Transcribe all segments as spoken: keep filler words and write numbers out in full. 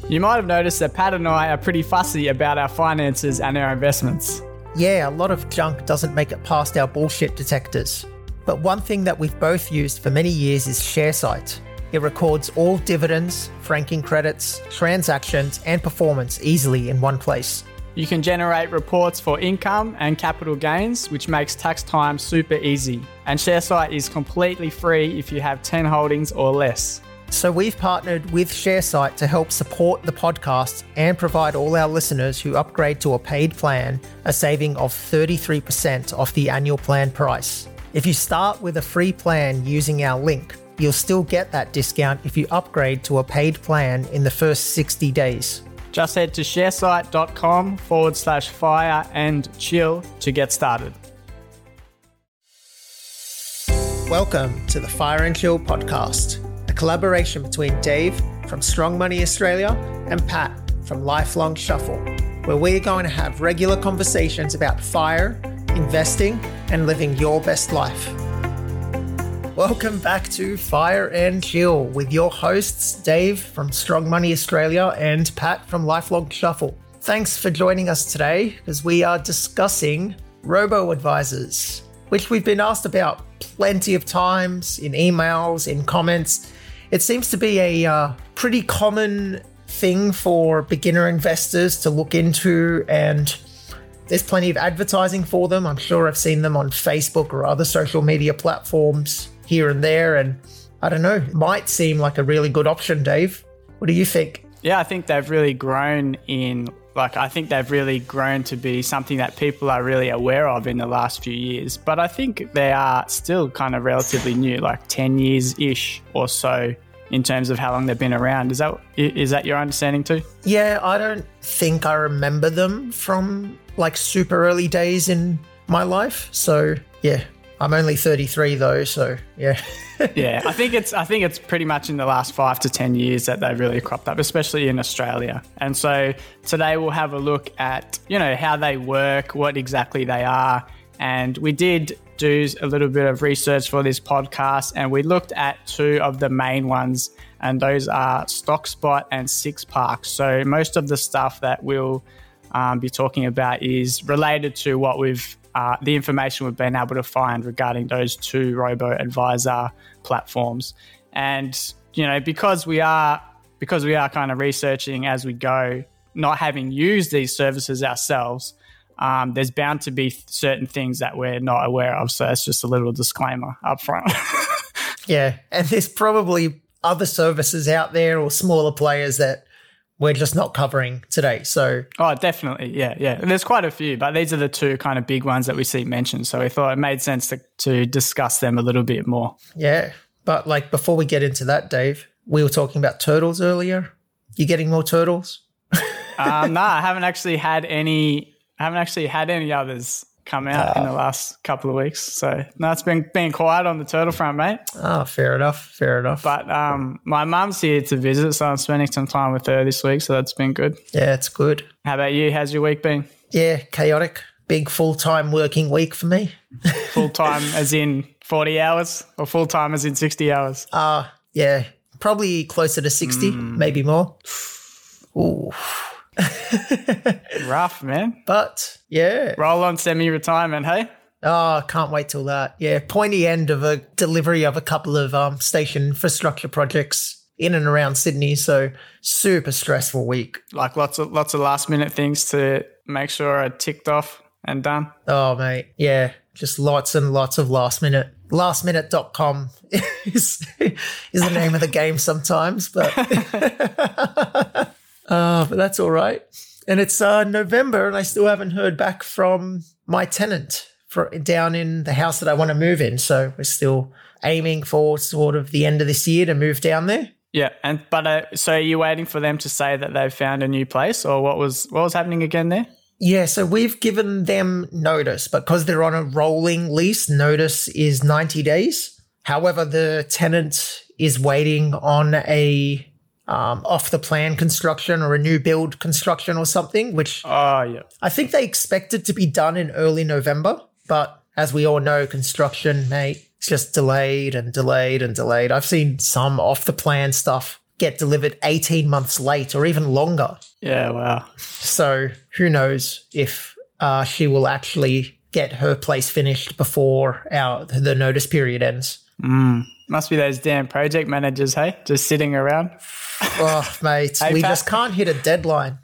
You might have noticed that Pat and I are pretty fussy about our finances and our investments. Yeah, a lot of junk doesn't make it past our bullshit detectors. But one thing that we've both used for many years is ShareSite. It records all dividends, franking credits, transactions, and performance easily in one place. You can generate reports for income and capital gains, which makes tax time super easy. And ShareSite is completely free if you have ten holdings or less. So we've partnered with ShareSite to help support the podcast and provide all our listeners who upgrade to a paid plan a saving of thirty-three percent off the annual plan price. If you start with a free plan using our link, you'll still get that discount if you upgrade to a paid plan in the first sixty days. Just head to sharesite.com forward slash fire and chill to get started. Welcome to the Fire and Chill podcast, a collaboration between Dave from Strong Money Australia and Pat from Lifelong Shuffle, where we're going to have regular conversations about fire, investing, and living your best life. Welcome back to Fire and Chill with your hosts, Dave from Strong Money Australia and Pat from Lifelong Shuffle. Thanks for joining us today because we are discussing robo-advisors, which we've been asked about plenty of times in emails, in comments. It seems to be a uh, pretty common thing for beginner investors to look into, and there's plenty of advertising for them. I'm sure I've seen them on Facebook or other social media platforms here and there, and I don't know, it might seem like a really good option, Dave. What do you think? Yeah, I think they've really grown in, like, I think they've really grown to be something that people are really aware of in the last few years. But I think they are still kind of relatively new, like ten years-ish or so in terms of how long they've been around. Is that is that your understanding too? Yeah, I don't think I remember them from like super early days in my life. So yeah, I'm only thirty-three though, so yeah. Yeah, I think it's I think it's pretty much in the last five to ten years that they've really cropped up, especially in Australia. And so today we'll have a look at, you know, how they work, what exactly they are. And we did do a little bit of research for this podcast, and we looked at two of the main ones, and those are StockSpot and SixPark. So most of the stuff that we'll um, be talking about is related to what we've Uh, the information we've been able to find regarding those two robo-advisor platforms. And, you know, because we are because we are kind of researching as we go, not having used these services ourselves, um, there's bound to be certain things that we're not aware of. So it's just a little disclaimer up front. Yeah, and there's probably other services out there or smaller players that we're just not covering today. So, oh, definitely. Yeah. Yeah. There's quite a few, but these are the two kind of big ones that we see mentioned. So we thought it made sense to, to discuss them a little bit more. Yeah. But like before we get into that, Dave, we were talking about turtles earlier. You getting more turtles? um, no, I haven't actually had any, I haven't actually had any others come out uh, in the last couple of weeks. So no, it's been being quiet on the turtle front, mate. Oh, fair enough. Fair enough. But um, my mum's here to visit, so I'm spending some time with her this week. So that's been good. Yeah, it's good. How about you? How's your week been? Yeah, chaotic. Big full-time working week for me. Full-time as in forty hours or full-time as in sixty hours? Uh, yeah, probably closer to sixty, mm. maybe more. Ooh. Rough, man. But yeah, roll on semi-retirement, hey? Oh, can't wait till that. Yeah, pointy end of a delivery of a couple of um station infrastructure projects in and around Sydney. So super stressful week. Like lots of lots of last minute things to make sure are ticked off and done. Oh mate, yeah, just lots and lots of last minute. last minute dot com is is the name of the game sometimes, but. Uh, but that's all right. And it's uh, November and I still haven't heard back from my tenant for down in the house that I want to move in. So we're still aiming for sort of the end of this year to move down there. Yeah. And but uh, so are you waiting for them to say that they've found a new place, or what was what was happening again there? Yeah. So we've given them notice, but because they're on a rolling lease, notice is ninety days. However, the tenant is waiting on a Um, off the plan construction or a new build construction or something, which oh, yeah. I think they expected to be done in early November. But as we all know, construction, mate, it's just delayed and delayed and delayed. I've seen some off the plan stuff get delivered eighteen months late or even longer. Yeah, wow. So who knows if uh, she will actually get her place finished before our the notice period ends. Mm. Must be those damn project managers, hey? Just sitting around. Oh, mate, hey, we Pat. just can't hit a deadline.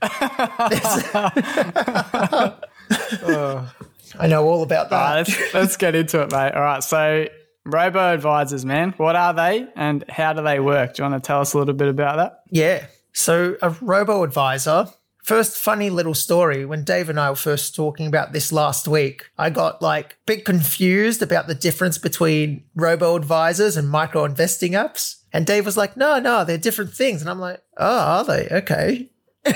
oh. I know all about that. All right, let's, let's get into it, mate. All right, so robo-advisors, man, what are they and how do they work? Do you want to tell us a little bit about that? Yeah. So a robo-advisor, first funny little story, when Dave and I were first talking about this last week, I got like a bit confused about the difference between robo-advisors and micro-investing apps. And Dave was like, no, no, they're different things. And I'm like, oh, are they? Okay.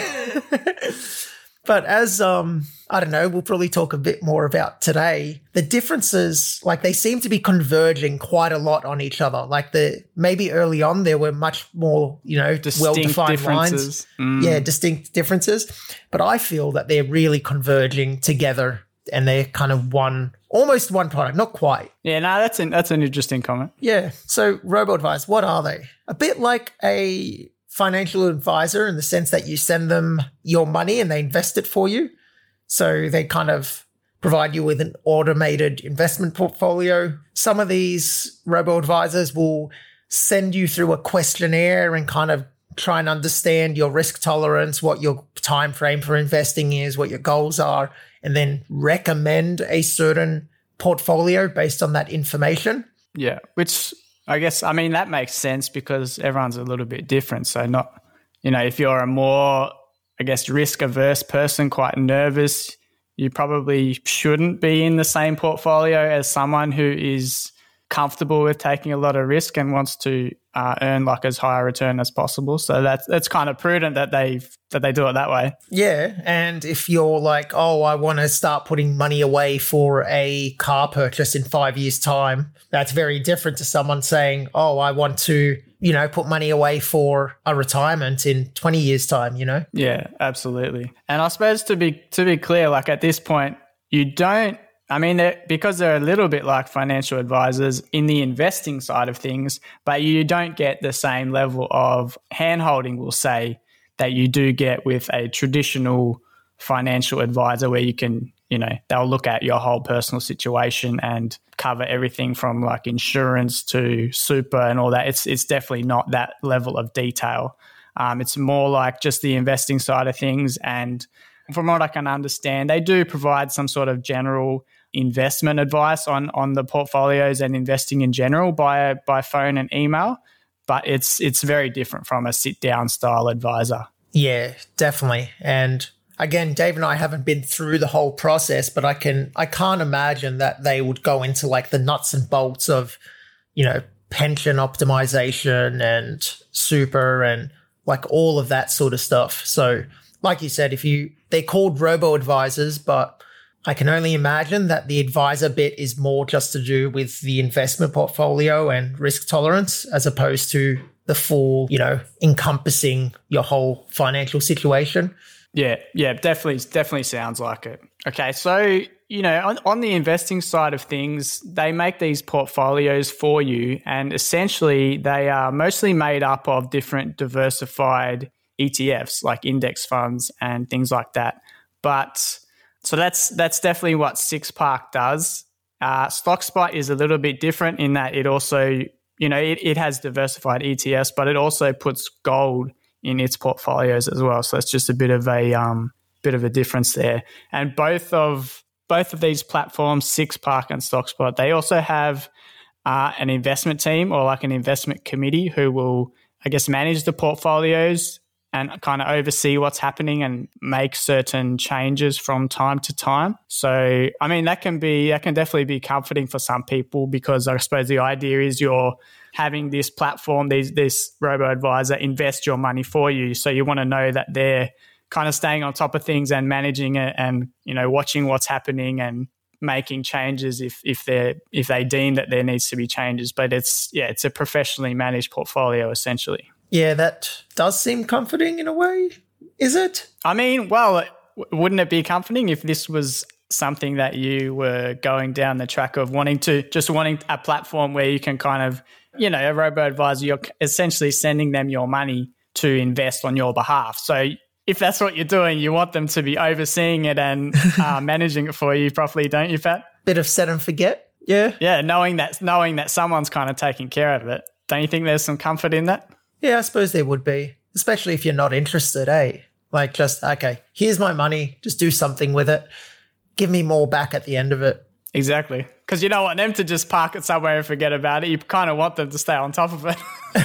But as, um, I don't know, we'll probably talk a bit more about today, the differences, like they seem to be converging quite a lot on each other. Like the, maybe early on there were much more, you know, distinct well-defined lines. Mm. Yeah, distinct differences. But I feel that they're really converging together and they're kind of one, almost one product, not quite. Yeah, no, that's an, that's an interesting comment. Yeah. So robo-advisors, what are they? A bit like a financial advisor in the sense that you send them your money and they invest it for you. So they kind of provide you with an automated investment portfolio. Some of these robo-advisors will send you through a questionnaire and kind of try and understand your risk tolerance, what your time frame for investing is, what your goals are, and then recommend a certain portfolio based on that information. Yeah, which I guess, I mean, that makes sense because everyone's a little bit different. So not, you know, if you're a more, I guess, risk-averse person, quite nervous, you probably shouldn't be in the same portfolio as someone who is comfortable with taking a lot of risk and wants to uh, earn like as high a return as possible. So that's that's kind of prudent that they that they do it that way. Yeah, and if you're like, oh, I want to start putting money away for a car purchase in five years' time, that's very different to someone saying, oh, I want to, you know, put money away for a retirement in twenty years' time, you know? Yeah, absolutely. And I suppose to be to be clear, like at this point, you don't, I mean, they're, because they're a little bit like financial advisors in the investing side of things, but you don't get the same level of hand-holding, we'll say, that you do get with a traditional financial advisor where you can, you know, they'll look at your whole personal situation and cover everything from like insurance to super and all that. It's it's definitely not that level of detail. Um, it's more like just the investing side of things. And from what I can understand, they do provide some sort of general investment advice on on the portfolios and investing in general by by phone and email, but it's it's very different from a sit down style advisor. Yeah, definitely. And again, Dave and I haven't been through the whole process, but I can I can't imagine that they would go into like the nuts and bolts of, you know, pension optimization and super and like all of that sort of stuff. So like you said, if you they're called robo advisors, but I can only imagine that the advisor bit is more just to do with the investment portfolio and risk tolerance as opposed to the full, you know, encompassing your whole financial situation. Yeah, yeah, definitely, definitely sounds like it. Okay, so, you know, on, on the investing side of things, they make these portfolios for you, and essentially they are mostly made up of different diversified E T Fs like index funds and things like that. But so that's that's definitely what SixPark does. Uh, StockSpot is a little bit different in that it also, you know, it, it has diversified E T Fs, but it also puts gold in its portfolios as well. So it's just a bit of a um, bit of a difference there. And both of both of these platforms, SixPark and StockSpot, they also have uh, an investment team or like an investment committee who will, I guess, manage the portfolios and kind of oversee what's happening and make certain changes from time to time. So, I mean, that can be, that can definitely be comforting for some people because I suppose the idea is you're having this platform, these, this robo-advisor invest your money for you. So you want to know that they're kind of staying on top of things and managing it and, you know, watching what's happening and making changes if if they if they deem that there needs to be changes. But it's, yeah, it's a professionally managed portfolio essentially. Yeah, that does seem comforting in a way. Is it? I mean, well, wouldn't it be comforting if this was something that you were going down the track of wanting to, just wanting a platform where you can kind of you know, a robo-advisor, you're essentially sending them your money to invest on your behalf. So if that's what you're doing, you want them to be overseeing it and uh, managing it for you properly, don't you, Pat? Bit of set and forget. Yeah. Yeah, knowing that knowing that someone's kind of taking care of it. Don't you think there's some comfort in that? Yeah, I suppose there would be, especially if you're not interested, eh? Like just, okay, here's my money, just do something with it. Give me more back at the end of it. Exactly. Because you don't want them to just park it somewhere and forget about it. You kind of want them to stay on top of it.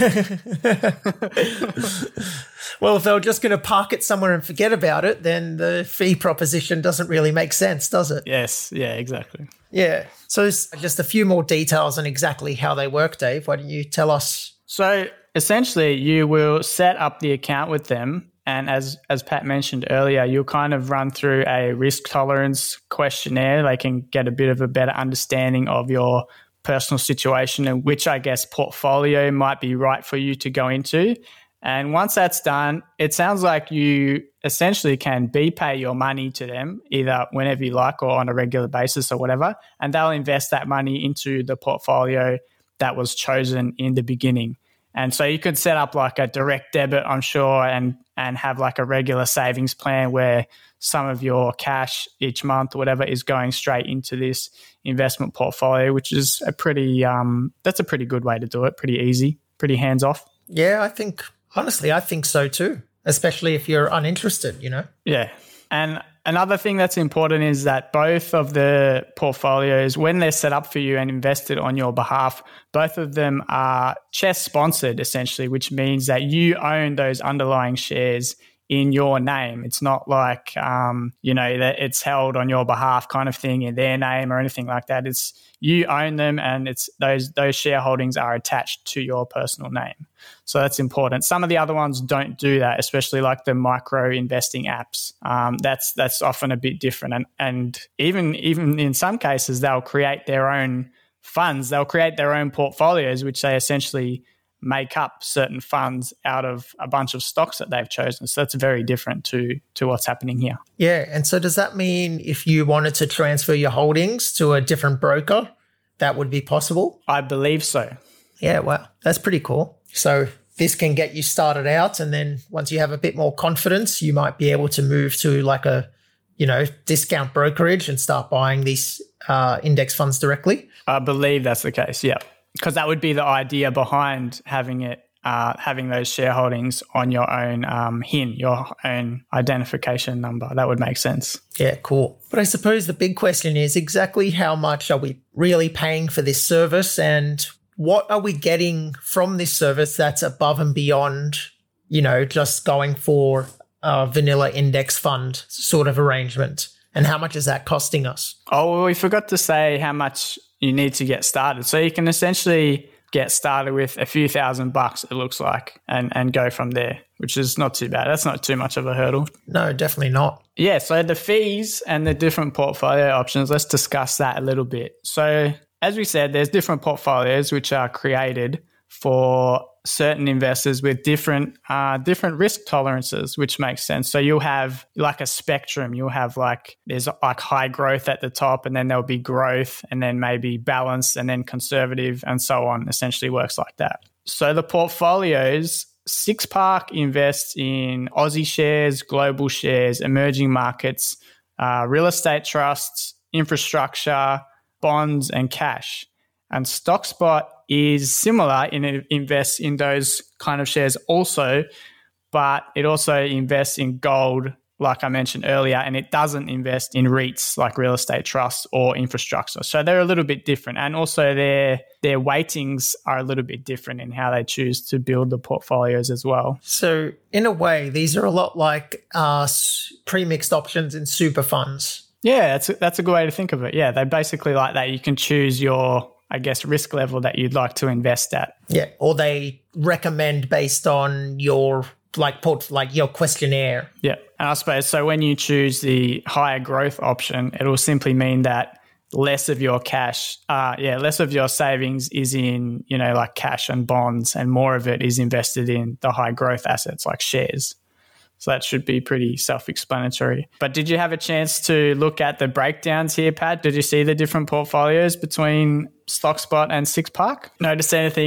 Well, if they're just going to park it somewhere and forget about it, then the fee proposition doesn't really make sense, does it? Yes. Yeah, exactly. Yeah. So just a few more details on exactly how they work, Dave. Why don't you tell us? So essentially, you will set up the account with them. And as as Pat mentioned earlier, you'll kind of run through a risk tolerance questionnaire. They can get a bit of a better understanding of your personal situation and which, I guess, portfolio might be right for you to go into. And once that's done, it sounds like you essentially can B-pay your money to them either whenever you like or on a regular basis or whatever, and they'll invest that money into the portfolio that was chosen in the beginning. And so you could set up like a direct debit, I'm sure, and and have like a regular savings plan where some of your cash each month or whatever is going straight into this investment portfolio, which is a pretty, um, that's a pretty good way to do it. Pretty easy, pretty hands off. Yeah, I think, honestly, I think so too, especially if you're uninterested, you know? Yeah. And another thing that's important is that both of the portfolios, when they're set up for you and invested on your behalf, both of them are CHESS sponsored essentially, which means that you own those underlying shares in your name. It's not like, um, you know, that it's held on your behalf kind of thing in their name or anything like that. It's you own them and it's those those shareholdings are attached to your personal name. So that's important. Some of the other ones don't do that, especially like the micro investing apps. Um, that's that's often a bit different. And and even even in some cases, they'll create their own funds. They'll create their own portfolios, which they essentially make up certain funds out of a bunch of stocks that they've chosen. So that's very different to to what's happening here. Yeah. And so does that mean if you wanted to transfer your holdings to a different broker, that would be possible? I believe so. Yeah, wow. That's pretty cool. So this can get you started out, and then once you have a bit more confidence, you might be able to move to like a, you know, discount brokerage and start buying these uh, index funds directly. I believe that's the case, yeah. Because that would be the idea behind having it, uh, having those shareholdings on your own um, H I N, your own identification number. That would make sense. Yeah, cool. But I suppose the big question is exactly how much are we really paying for this service, and what are we getting from this service that's above and beyond, you know, just going for a vanilla index fund sort of arrangement? And how much is that costing us? Oh, well, we forgot to say how much you need to get started. So you can essentially get started with a few thousand bucks, it looks like, and, and go from there, which is not too bad. That's not too much of a hurdle. No, definitely not. Yeah, so the fees and the different portfolio options, let's discuss that a little bit. So as we said, there's different portfolios which are created for certain investors with different uh, different risk tolerances, which makes sense. So you'll have like a spectrum. You'll have like, there's like high growth at the top, and then there'll be growth, and then maybe balance, and then conservative, and so on. Essentially works like that. So the portfolios, SixPark invests in Aussie shares, global shares, emerging markets, uh, real estate trusts, infrastructure, bonds, and cash. And StockSpot is similar in it invests in those kind of shares also, but it also invests in gold, like I mentioned earlier, and it doesn't invest in REITs like real estate trusts or infrastructure. So they're a little bit different. And also their their weightings are a little bit different in how they choose to build the portfolios as well. So in a way, these are a lot like uh, pre-mixed options in super funds. Yeah, that's a, that's a good way to think of it. Yeah, they're basically like that. You can choose your, I guess, risk level that you'd like to invest at. Yeah, or they recommend based on your like port, like your questionnaire. Yeah, and I suppose so when you choose the higher growth option, it'll simply mean that less of your cash, uh, yeah, less of your savings is in, you know, like cash and bonds, and more of it is invested in the high growth assets like shares. So that should be pretty self-explanatory. But did you have a chance to look at the breakdowns here, Pat? Did you see the different portfolios between StockSpot and SixPark? Notice anything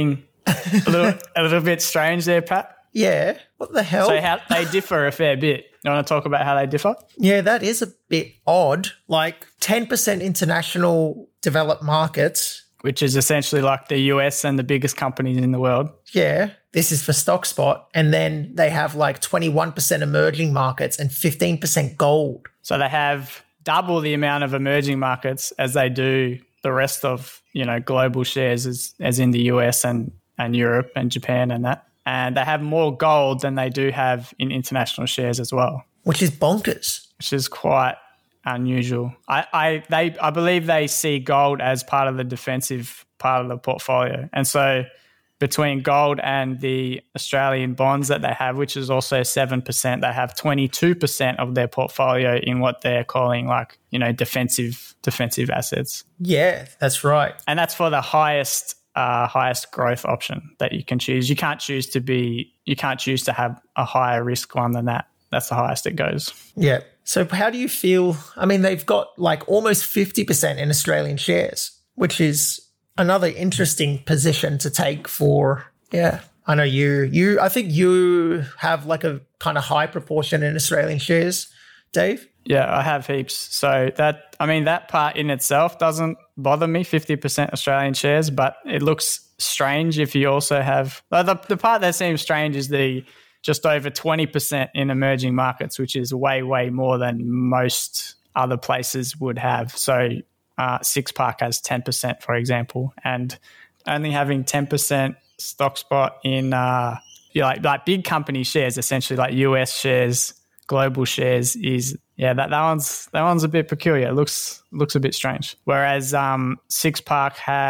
a little a little bit strange there, Pat. Yeah. What the hell? So how they differ a fair bit. You want to talk about how they differ? Yeah, that is a bit odd. Like ten percent international developed markets. Which is essentially like the U S and the biggest companies in the world. Yeah, this is for StockSpot. And then they have like twenty-one percent emerging markets and fifteen percent gold. So they have double the amount of emerging markets as they do the rest of, you know, global shares as, as in the U S and, and Europe and Japan and that. And they have more gold than they do have in international shares as well. Which is bonkers. Which is quite unusual. I, I they I believe they see gold as part of the defensive part of the portfolio. And so between gold and the Australian bonds that they have, which is also seven percent, they have twenty-two percent of their portfolio in what they're calling like, you know, defensive defensive assets. Yeah, that's right. And that's for the highest uh, highest growth option that you can choose. You can't choose to be you can't choose to have a higher risk one than that. That's the highest it goes. Yeah. So how do you feel? I mean, they've got like almost fifty percent in Australian shares, which is another interesting position to take for, yeah. I know you, you, I think you have like a kind of high proportion in Australian shares, Dave. Yeah, I have heaps. So that, I mean, that part in itself doesn't bother me, fifty percent Australian shares, but it looks strange if you also have, the, the part that seems strange is the just over twenty percent in emerging markets, which is way, way more than most other places would have. So uh, Six Park has ten percent, for example, and only having ten percent StockSpot in uh, you know, like, like big company shares, essentially like U S shares, global shares is, yeah, that, that one's that one's a bit peculiar. It looks looks a bit strange. Whereas um, Six Park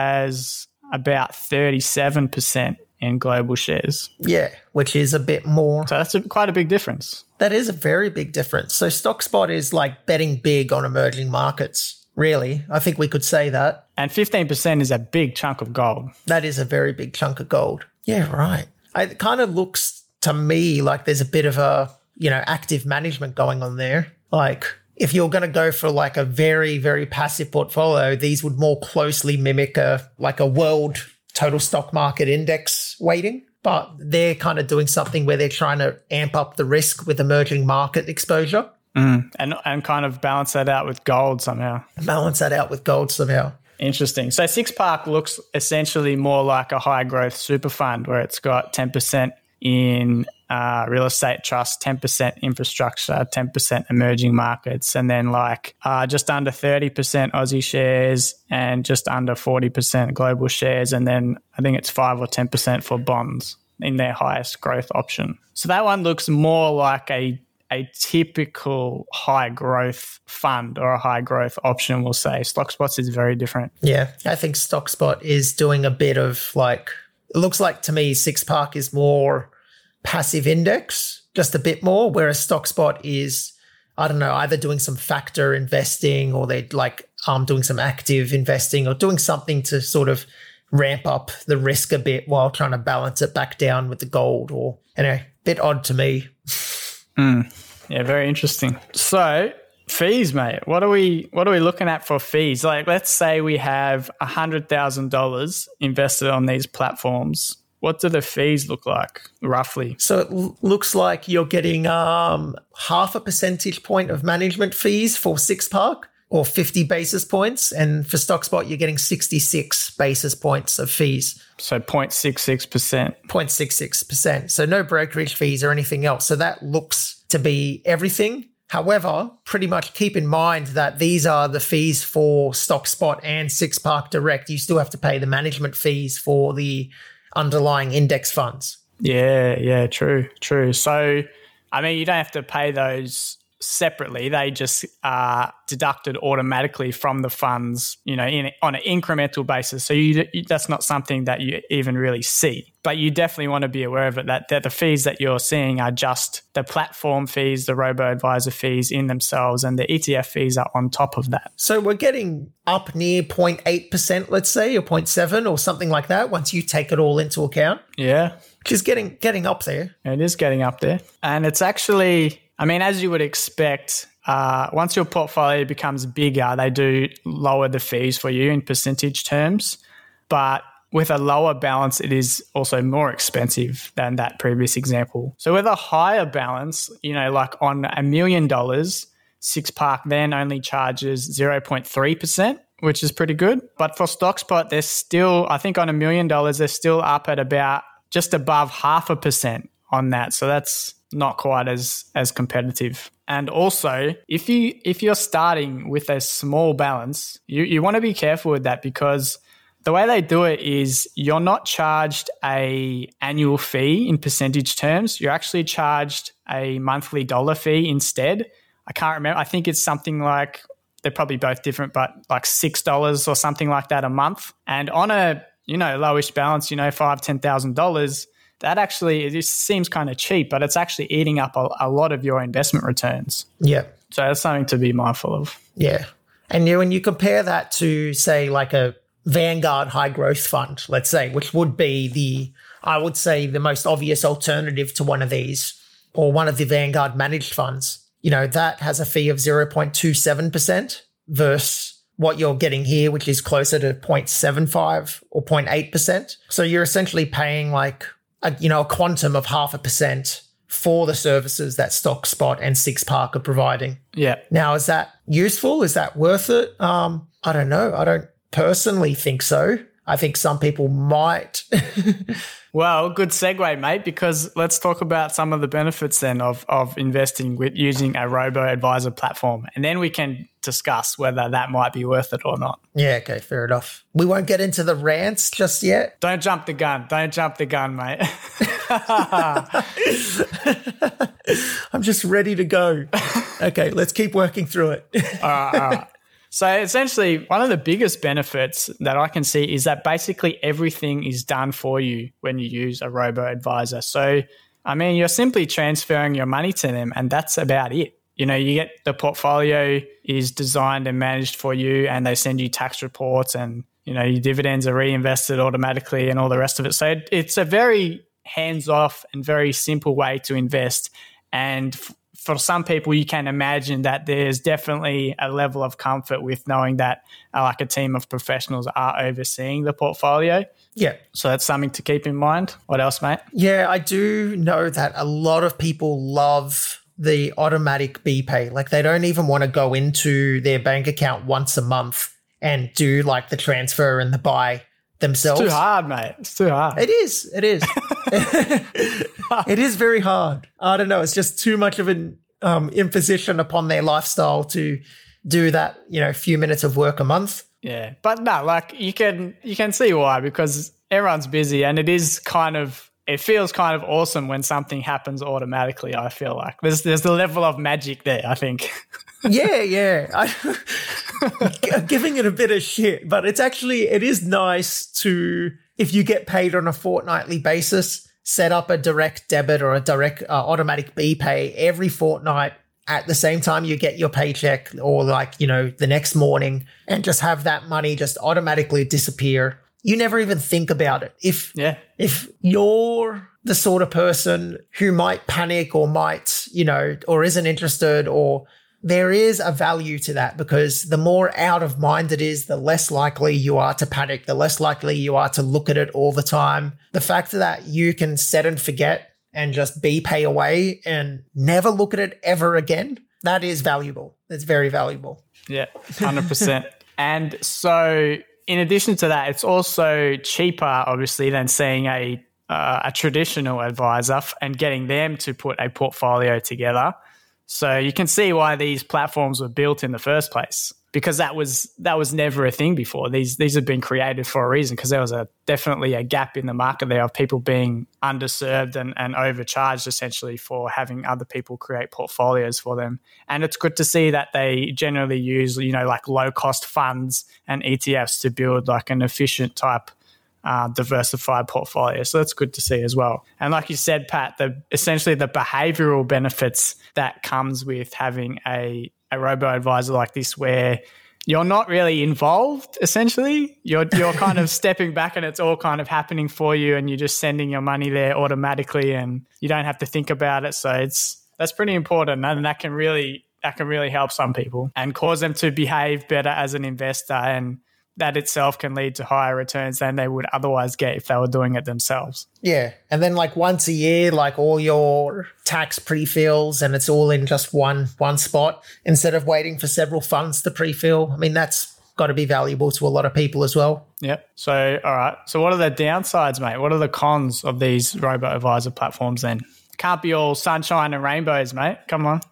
has about thirty-seven percent in global shares. Yeah, which is a bit more. So that's a, quite a big difference. That is a very big difference. So StockSpot is like betting big on emerging markets, really. I think we could say that. And fifteen percent is a big chunk of gold. That is a very big chunk of gold. Yeah, right. It kind of looks to me like there's a bit of a, you know, active management going on there. Like if you're going to go for like a very, very passive portfolio, these would more closely mimic a like a world total stock market index weighting, but they're kind of doing something where they're trying to amp up the risk with emerging market exposure. Mm. And and kind of balance that out with gold somehow. Balance that out with gold somehow. Interesting. So Six Park looks essentially more like a high growth super fund where it's got ten percent in uh, real estate trust, ten percent infrastructure, ten percent emerging markets, and then like uh, just under thirty percent Aussie shares and just under forty percent global shares. And then I think it's five or ten percent for bonds in their highest growth option. So that one looks more like a a typical high growth fund or a high growth option, we'll say. StockSpot is very different. Yeah, I think StockSpot is doing a bit of like, it looks like to me Six Park is more passive index, just a bit more, whereas StockSpot is, I don't know, either doing some factor investing or they're like um, doing some active investing or doing something to sort of ramp up the risk a bit while trying to balance it back down with the gold, or, anyway, a bit odd to me. Mm. Yeah, very interesting. So fees, mate. What are we what are we looking at for fees? Like, let's say we have a hundred thousand dollars invested on these platforms. What do the fees look like, roughly? So it l- looks like you're getting um, half a percentage point of management fees for Six Park, or fifty basis points, and for StockSpot you're getting sixty-six basis points of fees. So zero point six six percent. zero point six six percent. So no brokerage fees or anything else. So that looks to be everything. However, pretty much keep in mind that these are the fees for StockSpot and Six Park Direct. You still have to pay the management fees for the underlying index funds. Yeah, yeah, true, true. So, I mean, you don't have to pay those separately. They just are deducted automatically from the funds, you know, in on an incremental basis. So you, you, that's not something that you even really see. But you definitely want to be aware of it, that, that the fees that you're seeing are just the platform fees, the robo-advisor fees in themselves, and the E T F fees are on top of that. So we're getting up near zero point eight percent, let's say, or zero point seven or something like that once you take it all into account. Yeah. Which is getting, getting up there. It is getting up there. And it's actually, I mean, as you would expect, uh, once your portfolio becomes bigger, they do lower the fees for you in percentage terms. But with a lower balance, it is also more expensive than that previous example. So with a higher balance, you know, like on a million dollars, Six Park then only charges zero point three percent, which is pretty good. But for StockSpot, they're still, I think on a million dollars, they're still up at about just above half a percent on that. So that's not quite as as competitive. And also, if you if you're starting with a small balance, you, you want to be careful with that, because the way they do it is you're not charged a annual fee in percentage terms. You're actually charged a monthly dollar fee instead. I can't remember. I think it's something like, they're probably both different, but like six dollars or something like that a month. And on a, you know, lowish balance, you know, five thousand dollars, ten thousand dollars, that actually, it just seems kind of cheap, but it's actually eating up a, a lot of your investment returns. Yeah. So that's something to be mindful of. Yeah. And you, when you compare that to, say, like a Vanguard high growth fund, let's say, which would be the, I would say, the most obvious alternative to one of these, or one of the Vanguard managed funds, you know, that has a fee of zero point two seven percent versus what you're getting here, which is closer to zero point seven five or zero point eight percent. So you're essentially paying like, a, you know, a quantum of half a percent for the services that StockSpot and Six Park are providing. Yeah. Now, is that useful? Is that worth it? Um, I don't know. I don't personally think so. I think some people might. Well, good segue, mate, because let's talk about some of the benefits then of, of investing with using a robo-advisor platform. And then we can discuss whether that might be worth it or not. Yeah, okay, fair enough. We won't get into the rants just yet. Don't jump the gun. Don't jump the gun, mate. I'm just ready to go. Okay, let's keep working through it. all right, all right. So essentially, one of the biggest benefits that I can see is that basically everything is done for you when you use a robo-advisor. So, I mean, you're simply transferring your money to them, and that's about it. You know, you get the portfolio is designed and managed for you, and they send you tax reports, and, you know, your dividends are reinvested automatically and all the rest of it. So it, it's a very hands-off and very simple way to invest. And f- for some people, you can imagine that there's definitely a level of comfort with knowing that uh, like a team of professionals are overseeing the portfolio. Yeah. So that's something to keep in mind. What else, mate? Yeah, I do know that a lot of people love the automatic BPay. Like, they don't even want to go into their bank account once a month and do like the transfer and the buy themselves. It's too hard, mate. It's too hard. It is. It is. It is very hard. I don't know. It's just too much of an um, imposition upon their lifestyle to do that, you know, few minutes of work a month. Yeah. But no, like you can, you can see why, because everyone's busy, and it is kind of, it feels kind of awesome when something happens automatically. I feel like there's, there's the level of magic there, I think. Yeah, yeah. I, I'm giving it a bit of shit, but it's actually, it is nice to, if you get paid on a fortnightly basis, set up a direct debit or a direct uh, automatic BPay every fortnight at the same time you get your paycheck, or like, you know, the next morning, and just have that money just automatically disappear. You never even think about it. If, yeah. if you're the sort of person who might panic or might, you know, or isn't interested, or there is a value to that, because the more out of mind it is, the less likely you are to panic, the less likely you are to look at it all the time. The fact that you can set and forget and just BPay away and never look at it ever again, that is valuable. It's very valuable. Yeah, one hundred percent. And so in addition to that, it's also cheaper, obviously, than seeing a uh, a traditional advisor and getting them to put a portfolio together. So you can see why these platforms were built in the first place, because that was that was never a thing before. These these have been created for a reason, because there was a definitely a gap in the market there of people being underserved and, and overcharged essentially for having other people create portfolios for them. And it's good to see that they generally use, you know, like low cost funds and E T Fs to build like an efficient type Uh, diversified portfolio. So that's good to see as well. And like you said, Pat, the essentially the behavioral benefits that comes with having a, a robo-advisor like this, where you're not really involved, essentially. You're you're kind of stepping back and it's all kind of happening for you, and you're just sending your money there automatically and you don't have to think about it. So it's that's pretty important, and that can really that can really help some people and cause them to behave better as an investor and that itself can lead to higher returns than they would otherwise get if they were doing it themselves. Yeah. And then like once a year, like all your tax pre-fills and it's all in just one one spot instead of waiting for several funds to pre-fill. I mean, that's got to be valuable to a lot of people as well. Yep. So, all right. So what are the downsides, mate? What are the cons of these robo-advisor platforms then? Can't be all sunshine and rainbows, mate. Come on.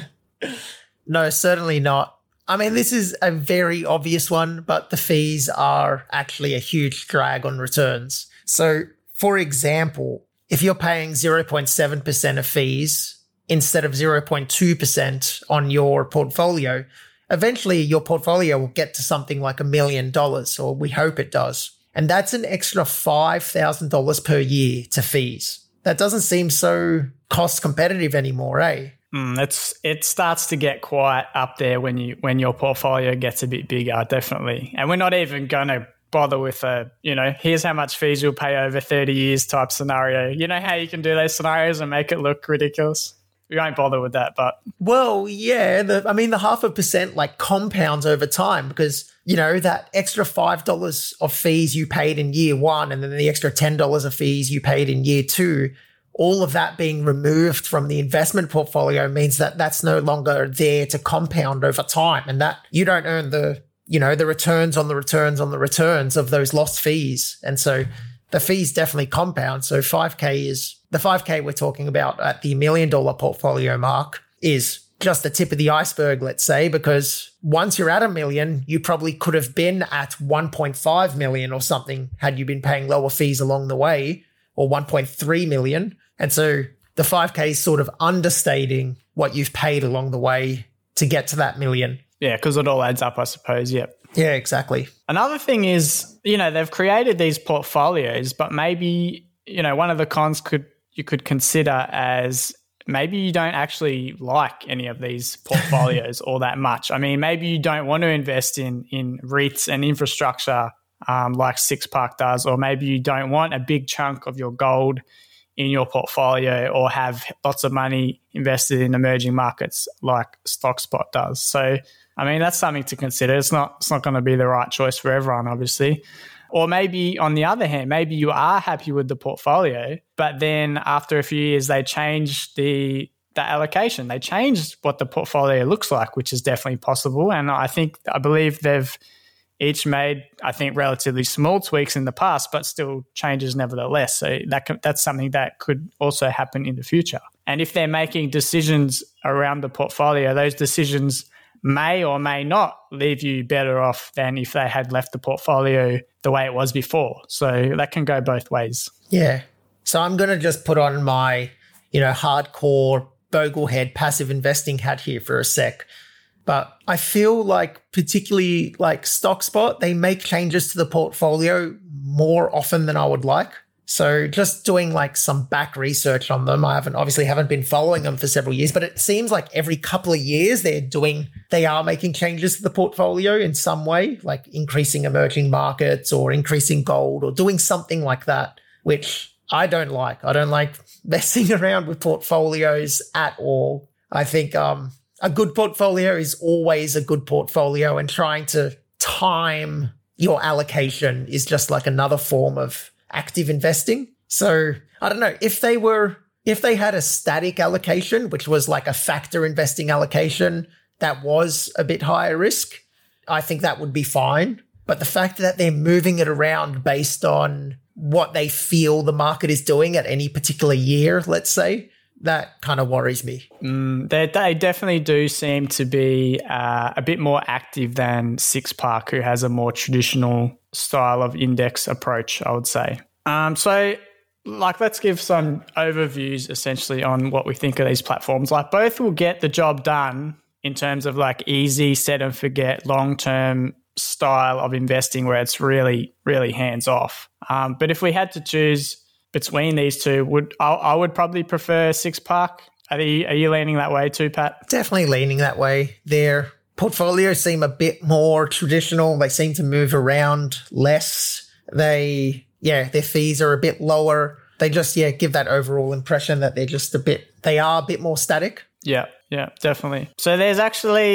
No, certainly not. I mean, this is a very obvious one, but the fees are actually a huge drag on returns. So, for example, if you're paying zero point seven percent of fees instead of zero point two percent on your portfolio, eventually your portfolio will get to something like a million dollars, or we hope it does. And that's an extra five thousand dollars per year to fees. That doesn't seem so cost competitive anymore, eh? Mm, it's it starts to get quite up there when you when your portfolio gets a bit bigger, definitely. And we're not even going to bother with a, you know, here's how much fees you'll pay over thirty years type scenario. You know how you can do those scenarios and make it look ridiculous? We won't bother with that, but... Well, yeah. The, I mean, the half a percent like compounds over time because, you know, that extra five dollars of fees you paid in year one and then the extra ten dollars of fees you paid in year two, all of that being removed from the investment portfolio means that that's no longer there to compound over time and that you don't earn the, you know, the returns on the returns on the returns of those lost fees. And so the fees definitely compound. So five K is the five K we're talking about at the million dollar portfolio mark is just the tip of the iceberg, let's say, because once you're at a million, you probably could have been at one point five million or something had you been paying lower fees along the way, or one point three million. And so the five K is sort of understating what you've paid along the way to get to that million. Yeah, because it all adds up, I suppose. Yep. Yeah, exactly. Another thing is, you know, they've created these portfolios, but maybe, you know, one of the cons could you could consider as maybe you don't actually like any of these portfolios all that much. I mean, maybe you don't want to invest in in REITs and infrastructure um, like SixPark does, or maybe you don't want a big chunk of your gold in your portfolio or have lots of money invested in emerging markets like StockSpot does. So, I mean, that's something to consider. It's not it's not going to be the right choice for everyone, obviously. Or maybe on the other hand, maybe you are happy with the portfolio, but then after a few years, they change the the allocation. They change what the portfolio looks like, which is definitely possible. And I think, I believe they've each made, I think, relatively small tweaks in the past, but still changes nevertheless. So that can, that's something that could also happen in the future. And if they're making decisions around the portfolio, those decisions may or may not leave you better off than if they had left the portfolio the way it was before. So that can go both ways. Yeah. So I'm going to just put on my, you know, hardcore boglehead passive investing hat here for a sec. But I feel like particularly like StockSpot, they make changes to the portfolio more often than I would like. So just doing like some back research on them. I haven't obviously haven't been following them for several years, but it seems like every couple of years they're doing, they are making changes to the portfolio in some way, like increasing emerging markets or increasing gold or doing something like that, which I don't like. I don't like messing around with portfolios at all. I think um, a good portfolio is always a good portfolio, and trying to time your allocation is just like another form of active investing. So I don't know if they were, if they had a static allocation, which was like a factor investing allocation that was a bit higher risk, I think that would be fine. But the fact that they're moving it around based on what they feel the market is doing at any particular year, let's say, that kind of worries me. Mm, they, they definitely do seem to be uh, a bit more active than SixPark, who has a more traditional style of index approach, I would say. Um, so, like, let's give some overviews essentially on what we think of these platforms. Like, both will get the job done in terms of like easy set and forget long-term style of investing where it's really, really hands off. Um, but if we had to choose between these two, would I, I would probably prefer SixPark. Are you, are you leaning that way too, Pat? Definitely leaning that way. Their portfolios seem a bit more traditional. They seem to move around less. They, yeah, their fees are a bit lower. They just, yeah, give that overall impression that they're just a bit, they are a bit more static. Yeah, yeah, definitely. So there's actually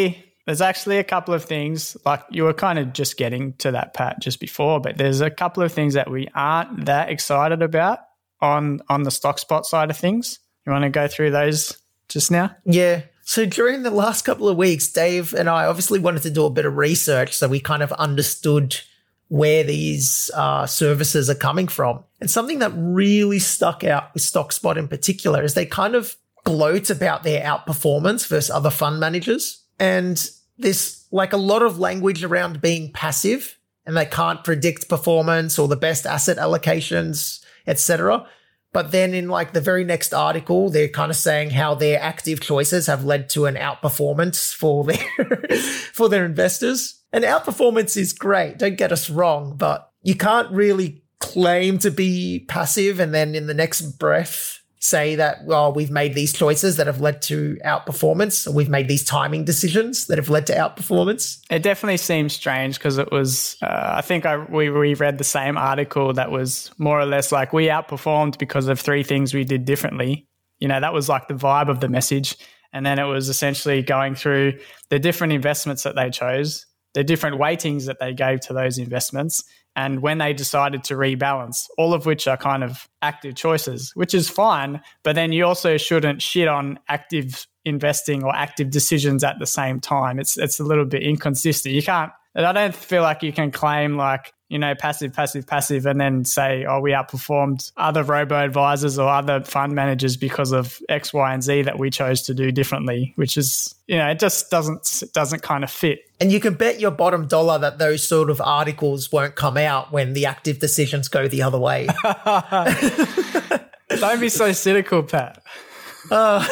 there's actually a couple of things, like you were kind of just getting to that, Pat, just before, but there's a couple of things that we aren't that excited about on, on the StockSpot side of things. You want to go through those just now? Yeah. So during the last couple of weeks, Dave and I obviously wanted to do a bit of research so we kind of understood where these uh, services are coming from. And something that really stuck out with StockSpot in particular is they kind of gloat about their outperformance versus other fund managers. And there's like a lot of language around being passive and they can't predict performance or the best asset allocations, et cetera. But then in like the very next article, they're kind of saying how their active choices have led to an outperformance for their, for their investors. And outperformance is great. Don't get us wrong, but you can't really claim to be passive and then in the next breath say that, well, we've made these choices that have led to outperformance, or we've made these timing decisions that have led to outperformance. It definitely seems strange because it was, uh, I think I, we reread the same article that was more or less like we outperformed because of three things we did differently. You know, that was like the vibe of the message. And then it was essentially going through the different investments that they chose, the different weightings that they gave to those investments, and when they decided to rebalance, all of which are kind of active choices, which is fine. But then you also shouldn't shit on active investing or active decisions at the same time. It's it's a little bit inconsistent. You can't, I don't feel like you can claim like, you know, passive, passive, passive, and then say, oh, we outperformed other robo-advisors or other fund managers because of X, Y, and Z that we chose to do differently, which is, you know, it just doesn't doesn't kind of fit. And you can bet your bottom dollar that those sort of articles won't come out when the active decisions go the other way. Don't be so cynical, Pat. Uh,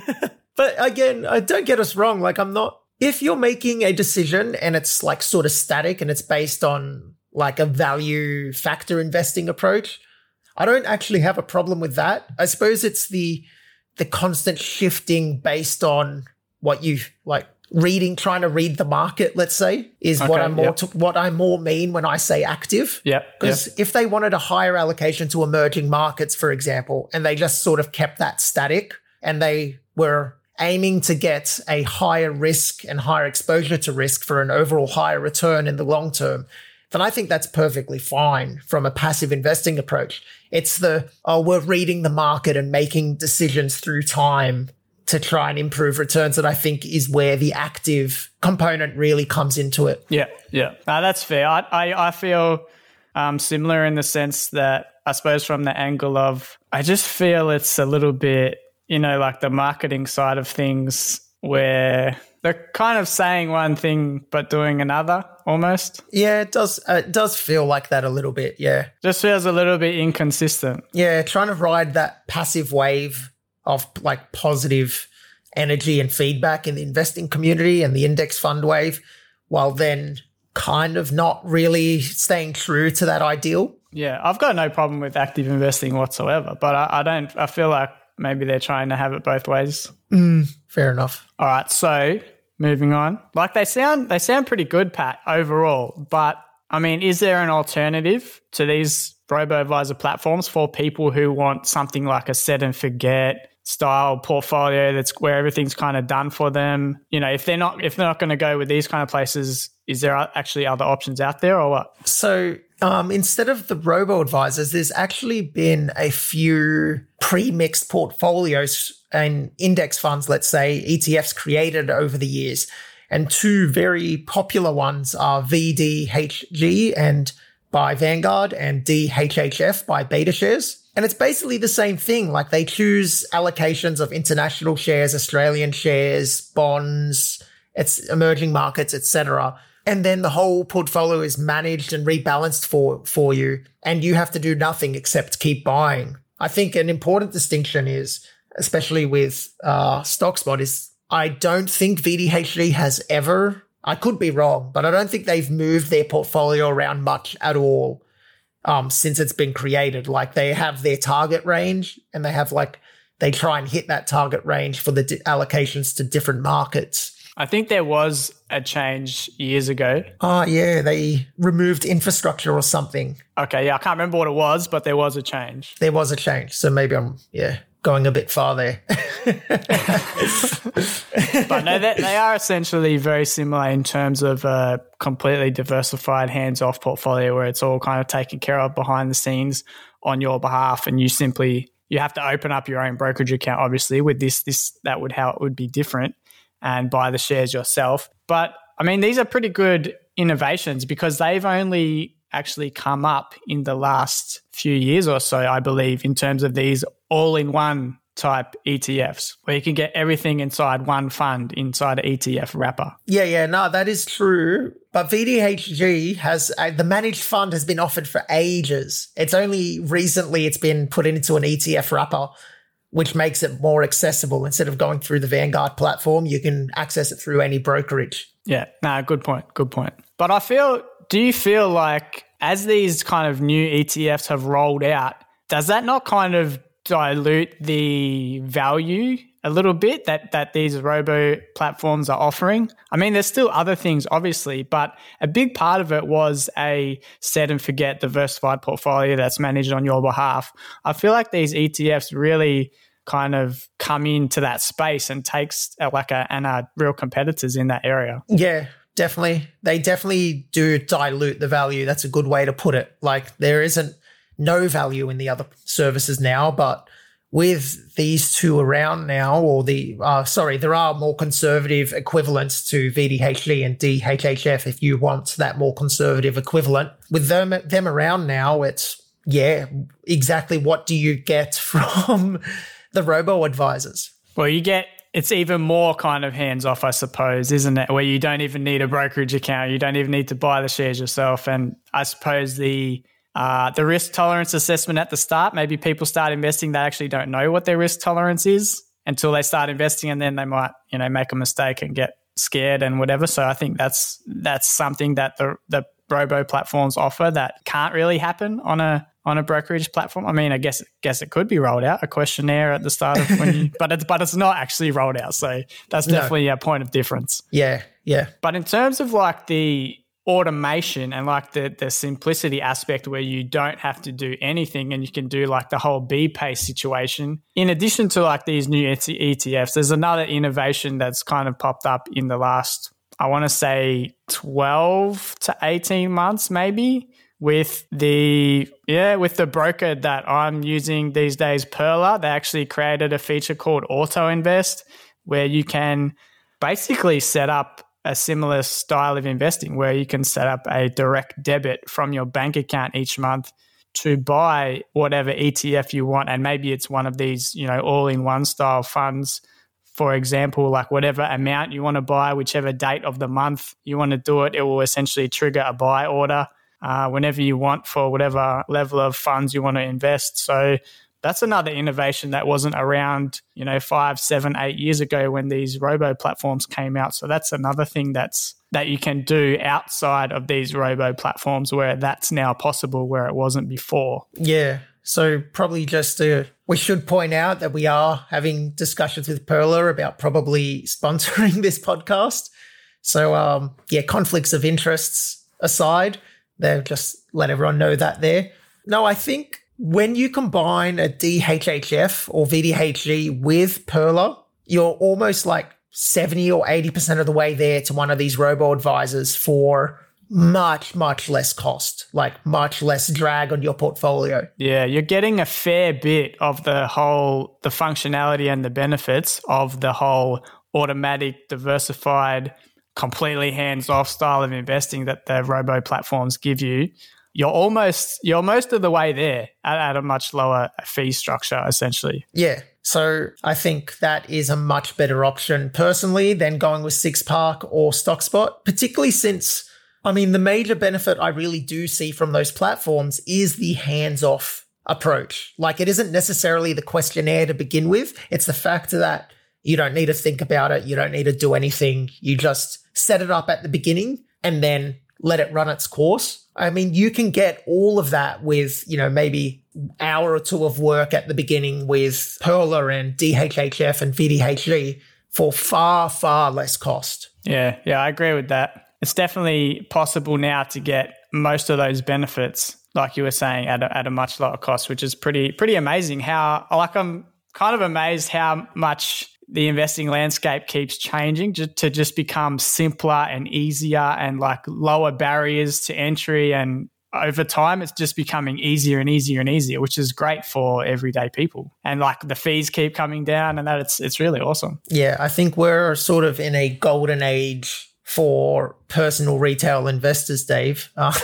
but again, uh, don't get us wrong. Like I'm not, if you're making a decision and it's like sort of static and it's based on like a value factor investing approach, I don't actually have a problem with that. I suppose it's the the constant shifting based on what you like reading, trying to read the market, let's say, is okay, what I'm more yep. to, what I more mean when I say active. Yeah. Because yep. if they wanted a higher allocation to emerging markets, for example, and they just sort of kept that static and they were aiming to get a higher risk and higher exposure to risk for an overall higher return in the long term, then I think that's perfectly fine from a passive investing approach. It's the, oh, we're reading the market and making decisions through time to try and improve returns that I think is where the active component really comes into it. Yeah, yeah. No, that's fair. I, I, I feel um, similar in the sense that I suppose from the angle of, I just feel it's a little bit, you know, like the marketing side of things where they're kind of saying one thing but doing another almost. Yeah, it does uh, it does feel like that a little bit, yeah. Just feels a little bit inconsistent. Yeah, trying to ride that passive wave of like positive energy and feedback in the investing community and the index fund wave while then kind of not really staying true to that ideal. Yeah, I've got no problem with active investing whatsoever, but I, I don't, I feel like maybe they're trying to have it both ways. Mm, fair enough. All right, so moving on. Like they sound they sound pretty good, Pat, overall. But I mean, is there an alternative to these robo-advisor platforms for people who want something like a set and forget style portfolio that's where everything's kind of done for them? You know, if they're not if they're not going to go with these kind of places, is there actually other options out there or what? So um, instead of the robo-advisors, there's actually been a few pre-mixed portfolios and index funds, let's say, E T Fs created over the years. And two very popular ones are V D H G and by Vanguard and D H H F by BetaShares. And it's basically the same thing. Like they choose allocations of international shares, Australian shares, bonds, it's emerging markets, et cetera. And then the whole portfolio is managed and rebalanced for, for you. And you have to do nothing except keep buying. I think an important distinction is, especially with uh, StockSpot, is I don't think V D H G has ever, I could be wrong, but I don't think they've moved their portfolio around much at all um, since it's been created. Like they have their target range and they have like, they try and hit that target range for the di- allocations to different markets. I think there was a change years ago. Oh, yeah. They removed infrastructure or something. Okay, yeah. I can't remember what it was, but there was a change. There was a change. So maybe I'm, yeah, going a bit far there. But no, they, they are essentially very similar in terms of a completely diversified hands-off portfolio where it's all kind of taken care of behind the scenes on your behalf, and you simply you have to open up your own brokerage account. Obviously, with this, this that would how it would be different, and buy the shares yourself. But I mean, these are pretty good innovations because they've only actually come up in the last few years or so, I believe, in terms of these all-in-one type E T Fs where you can get everything inside one fund inside an E T F wrapper. Yeah, yeah, no, that is true. But V D H G has, uh, the managed fund has been offered for ages. It's only recently it's been put into an E T F wrapper, which makes it more accessible. Instead of going through the Vanguard platform, you can access it through any brokerage. Yeah, no, good point, good point. But I feel, do you feel like as these kind of new E T Fs have rolled out, does that not kind of dilute the value a little bit that that these robo platforms are offering? I mean, there's still other things, obviously, but a big part of it was a set and forget diversified portfolio that's managed on your behalf. I feel like these E T Fs really kind of come into that space and takes uh, like a and are real competitors in that area. Yeah, definitely. They definitely do dilute the value. That's a good way to put it. Like there isn't no value in the other services now, but with these two around now, or the, uh, sorry, there are more conservative equivalents to V D H G and D H H F if you want that more conservative equivalent. With them, them around now, it's, yeah, exactly what do you get from the robo-advisors? Well, you get, it's even more kind of hands-off, I suppose, isn't it? Where you don't even need a brokerage account. You don't even need to buy the shares yourself. And I suppose the Uh, the risk tolerance assessment at the start, maybe people start investing, they actually don't know what their risk tolerance is until they start investing, and then they might, you know, make a mistake and get scared and whatever. So I think that's that's something that the the robo platforms offer that can't really happen on a on a brokerage platform. I mean, I guess guess it could be rolled out, a questionnaire at the start of when you, but it's but it's not actually rolled out. So that's definitely no. a point of difference. Yeah, yeah. But in terms of like the automation and like the the simplicity aspect where you don't have to do anything and you can do like the whole B-Pay situation. In addition to like these new E T Fs, there's another innovation that's kind of popped up in the last, I want to say twelve to eighteen months maybe, with the, yeah, with the broker that I'm using these days, Pearler. They actually created a feature called Auto Invest where you can basically set up a similar style of investing where you can set up a direct debit from your bank account each month to buy whatever E T F you want. And maybe it's one of these, you know, all-in-one style funds. For example, like whatever amount you want to buy, whichever date of the month you want to do it, it will essentially trigger a buy order uh, whenever you want for whatever level of funds you want to invest. So that's another innovation that wasn't around, you know, five, seven, eight years ago when these robo platforms came out. So that's another thing that's that you can do outside of these robo platforms where that's now possible where it wasn't before. Yeah. So probably just to, we should point out that we are having discussions with Pearler about probably sponsoring this podcast. So um, yeah, conflicts of interests aside, they'll just let everyone know that there. No, I think when you combine a D H H F or V D H G with Pearler, you're almost like seventy or eighty percent of the way there to one of these robo-advisors for much, much less cost, like much less drag on your portfolio. Yeah, you're getting a fair bit of the whole, the functionality and the benefits of the whole automatic, diversified, completely hands-off style of investing that the robo platforms give you. You're almost you're most of the way there at, at a much lower fee structure, essentially. Yeah. So I think that is a much better option personally than going with SixPark or StockSpot, particularly since, I mean, the major benefit I really do see from those platforms is the hands-off approach. Like it isn't necessarily the questionnaire to begin with. It's the fact that you don't need to think about it. You don't need to do anything. You just set it up at the beginning and then let it run its course. I mean, you can get all of that with, you know, maybe hour or two of work at the beginning with Pearler and D H H F and V D H G for far, far less cost. Yeah, yeah, I agree with that. It's definitely possible now to get most of those benefits, like you were saying, at a, at a much lower cost, which is pretty, pretty amazing. How, like, I'm kind of amazed how much the investing landscape keeps changing just to just become simpler and easier and like lower barriers to entry. And over time, it's just becoming easier and easier and easier, which is great for everyday people. And like the fees keep coming down and that it's it's really awesome. Yeah, I think we're sort of in a golden age for personal retail investors, Dave. Uh,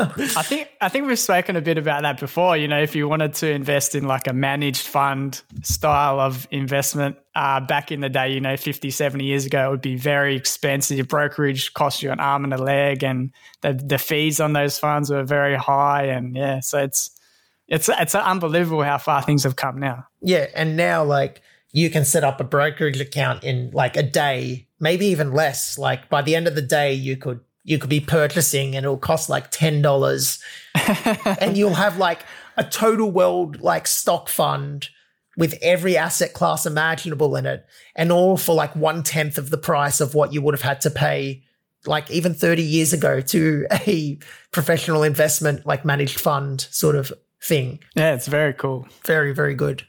I think I think we've spoken a bit about that before. You know, if you wanted to invest in like a managed fund style of investment uh, back in the day, you know, fifty, seventy years ago, it would be very expensive. Brokerage cost you an arm and a leg, and the, the fees on those funds were very high. And yeah, so it's it's it's unbelievable how far things have come now. Yeah, and now like you can set up a brokerage account in like a day, maybe even less. Like by the end of the day, you could you could be purchasing and it'll cost like ten dollars and you'll have like a total world like stock fund with every asset class imaginable in it, and all for like one tenth of the price of what you would have had to pay like even thirty years ago to a professional investment like managed fund sort of thing. Yeah, it's very cool. Very, very good.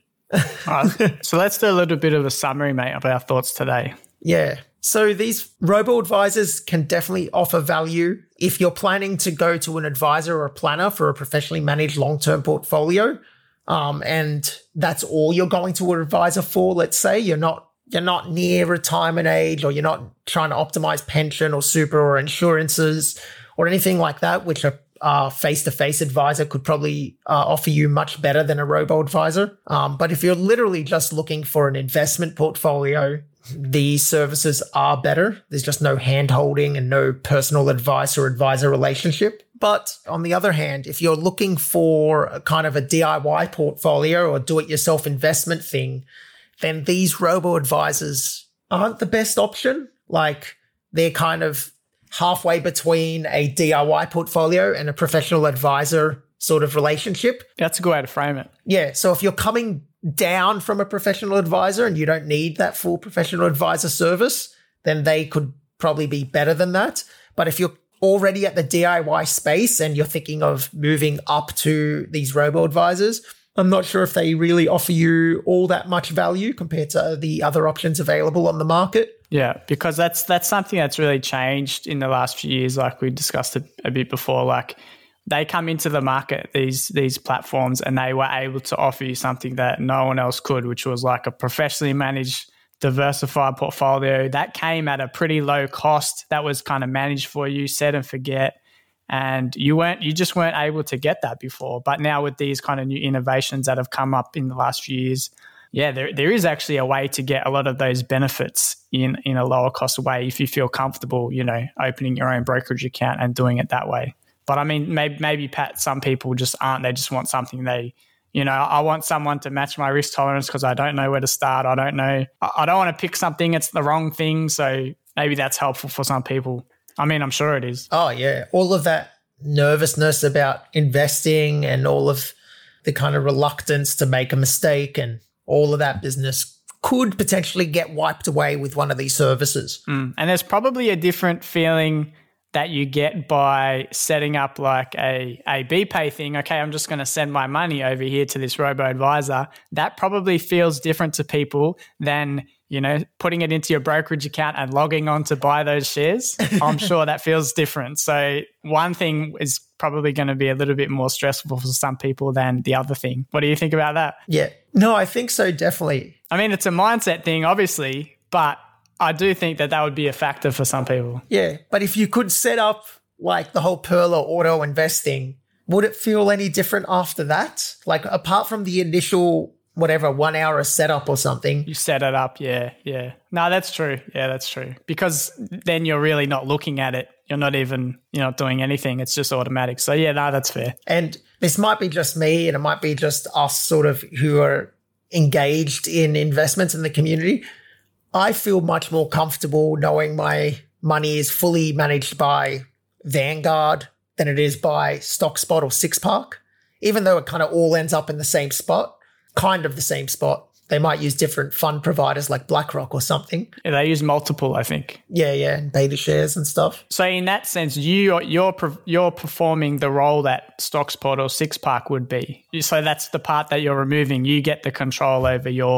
Right, so let's do a little bit of a summary, mate, of our thoughts today. Yeah. So these robo-advisors can definitely offer value if you're planning to go to an advisor or a planner for a professionally managed long-term portfolio. Um, and that's all you're going to an advisor for. Let's say you're not you're not near retirement age, or you're not trying to optimize pension or super or insurances or anything like that, which a uh, face-to-face advisor could probably uh, offer you much better than a robo-advisor. Um, but if you're literally just looking for an investment portfolio, these services are better. There's just no hand-holding and no personal advice or advisor relationship. But on the other hand, if you're looking for a kind of a D I Y portfolio or do-it-yourself investment thing, then these robo-advisors aren't the best option. Like they're kind of halfway between a D I Y portfolio and a professional advisor sort of relationship. That's a good way to frame it. Yeah. So if you're coming down from a professional advisor and you don't need that full professional advisor service, then they could probably be better than that. But if you're already at the D I Y space and you're thinking of moving up to these robo-advisors, I'm not sure if they really offer you all that much value compared to the other options available on the market. Yeah, because that's that's something that's really changed in the last few years, like we discussed a, a bit before. Like they come into the market, these these platforms, and they were able to offer you something that no one else could, which was like a professionally managed, diversified portfolio that came at a pretty low cost, that was kind of managed for you, set and forget. And you weren't, you just weren't able to get that before. But now with these kind of new innovations that have come up in the last few years, yeah, there there is actually a way to get a lot of those benefits in, in a lower cost way if you feel comfortable, you know, opening your own brokerage account and doing it that way. But I mean, maybe, maybe Pat, some people just aren't. They just want something they, you know, I want someone to match my risk tolerance because I don't know where to start. I don't know. I don't want to pick something. It's the wrong thing. So maybe that's helpful for some people. I mean, I'm sure it is. Oh, yeah. All of that nervousness about investing and all of the kind of reluctance to make a mistake and all of that business could potentially get wiped away with one of these services. Mm. And there's probably a different feeling that you get by setting up like a, a BPay thing. Okay, I'm just going to send my money over here to this robo-advisor. That probably feels different to people than, you know, putting it into your brokerage account and logging on to buy those shares. I'm sure that feels different. So one thing is probably going to be a little bit more stressful for some people than the other thing. What do you think about that? Yeah. No, I think so, definitely. I mean, it's a mindset thing, obviously, but I do think that that would be a factor for some people. Yeah. But if you could set up like the whole Pearl or auto investing, would it feel any different after that? Like apart from the initial whatever, one hour setup or something. You set it up, yeah, yeah. No, that's true. Yeah, that's true. Because then you're really not looking at it. You're not even, you're not doing anything. It's just automatic. So yeah, no, that's fair. And this might be just me and it might be just us sort of who are engaged in investments in the community. I feel much more comfortable knowing my money is fully managed by Vanguard than it is by StockSpot or SixPark, even though it kind of all ends up in the same spot. Kind of the same spot. They might use different fund providers like BlackRock or something. Yeah, they use multiple, I think. Yeah, yeah, and beta shares and stuff. So in that sense, you you're you're performing the role that StockSpot or SixPark would be. So that's the part that you're removing. You get the control over your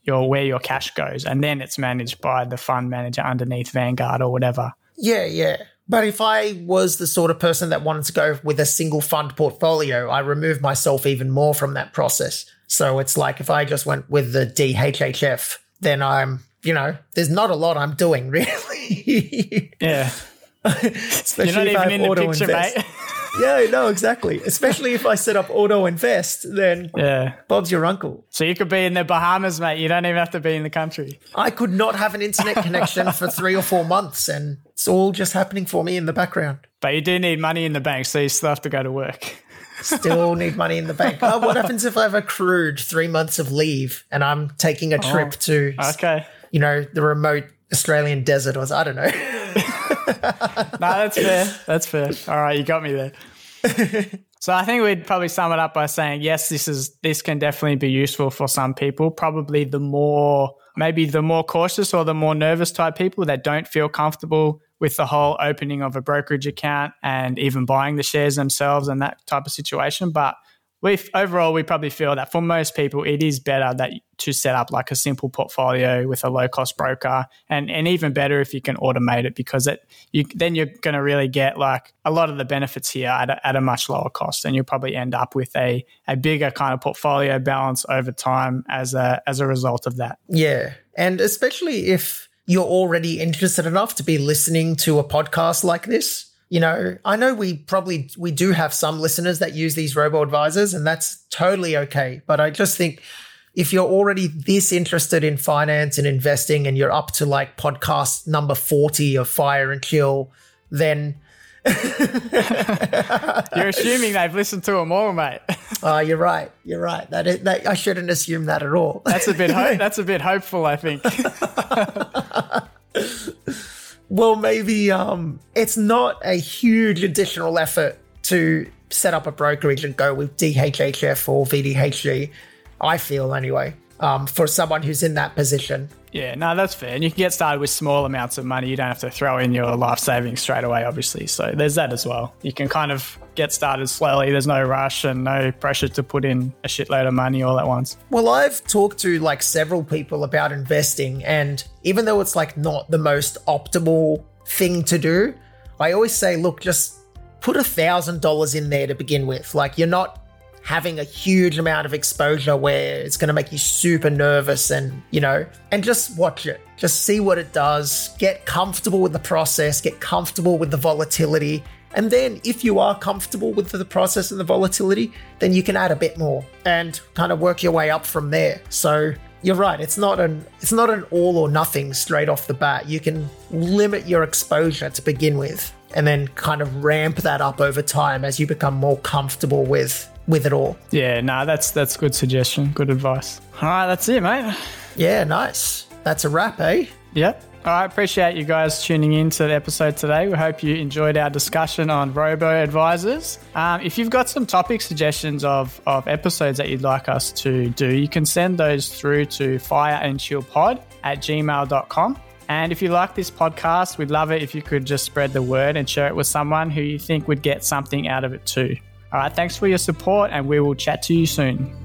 your where your cash goes, and then it's managed by the fund manager underneath Vanguard or whatever. Yeah, yeah. But if I was the sort of person that wanted to go with a single fund portfolio, I remove myself even more from that process. So it's like if I just went with the D H H F, then I'm, you know, there's not a lot I'm doing really. Yeah. Especially You're not if even I in the auto picture, invest. mate. Yeah, no, exactly. Especially if I set up auto invest, then Yeah. Bob's your uncle. So you could be in the Bahamas, mate. You don't even have to be in the country. I could not have an internet connection for three or four months, and it's all just happening for me in the background. But you do need money in the bank, so you still have to go to work. Still need money in the bank. Oh, what happens if I've accrued three months of leave and I'm taking a trip Oh, to, okay. you know, the remote Australian desert, or I don't know. No, that's fair. That's fair. All right, you got me there. So I think we'd probably sum it up by saying, yes, this is this can definitely be useful for some people. Probably the more, maybe the more cautious or the more nervous type people that don't feel comfortable with the whole opening of a brokerage account and even buying the shares themselves and that type of situation. But we overall, we probably feel that for most people, it is better that to set up like a simple portfolio with a low-cost broker, and, and even better if you can automate it, because it you then you're going to really get like a lot of the benefits here at a, at a much lower cost, and you'll probably end up with a a bigger kind of portfolio balance over time as a as a result of that. Yeah, and especially if you're already interested enough to be listening to a podcast like this. You know, I know we probably, we do have some listeners that use these robo-advisors, and that's totally okay. But I just think if you're already this interested in finance and investing and you're up to like podcast number forty of Fire and Chill, then... You're assuming they've listened to them all, mate. Oh, uh, you're right. You're right. That, is, that I shouldn't assume that at all. That's a bit ho- that's a bit hopeful, I think. Well, maybe um, it's not a huge additional effort to set up a brokerage and go with D H H F or V D H G, I feel anyway, um, for someone who's in that position. Yeah, no, that's fair. And you can get started with small amounts of money. You don't have to throw in your life savings straight away, obviously. So there's that as well. You can kind of get started slowly. There's no rush and no pressure to put in a shitload of money all at once. Well, I've talked to like several people about investing, and even though it's like not the most optimal thing to do, I always say, look, just put a thousand dollars in there to begin with. Like, you're not having a huge amount of exposure where it's going to make you super nervous, and, you know, and just watch it. Just see what it does. Get comfortable with the process. Get comfortable with the volatility. And then if you are comfortable with the process and the volatility, then you can add a bit more and kind of work your way up from there. So you're right. It's not an it's not an all or nothing straight off the bat. You can limit your exposure to begin with and then kind of ramp that up over time as you become more comfortable with with it all. Yeah, no, that's that's good suggestion. Good advice. All right, that's it, mate. Yeah, nice. That's a wrap, eh? Yep. All right, appreciate you guys tuning in to the episode today. We hope you enjoyed our discussion on robo-advisors. Um, if you've got some topic suggestions of, of episodes that you'd like us to do, you can send those through to fireandchillpod at gmail dot com. And if you like this podcast, we'd love it if you could just spread the word and share it with someone who you think would get something out of it too. All right, thanks for your support, and we will chat to you soon.